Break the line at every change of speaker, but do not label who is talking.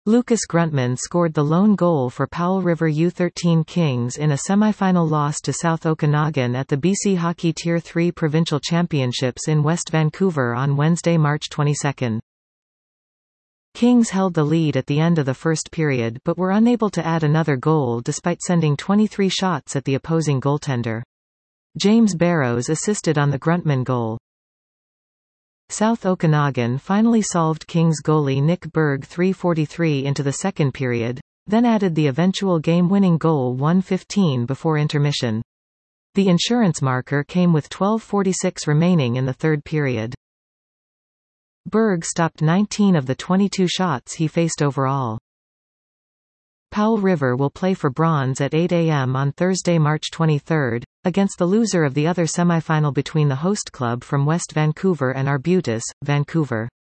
Lucas Gruntman scored the lone goal for Powell River U13 Kings in a semi-final loss to South Okanagan at the BC Hockey Tier 3 Provincial Championships in West Vancouver on Wednesday, March 22. Kings held the lead at the end of the first period but were unable to add another goal despite sending 23 shots at the opposing goaltender. James Barrows assisted on the Gruntman goal. South Okanagan finally solved Kings goalie Nick Berg 3:43 into the second period, then added the eventual game-winning goal 1:15 before intermission. The insurance marker came with 12:46 remaining in the third period. Berg stopped 19 of the 22 shots he faced overall. Powell River will play for bronze at 8 a.m. on Thursday, March 23, against the loser of the other semifinal between the host club from West Vancouver and Arbutus, Vancouver.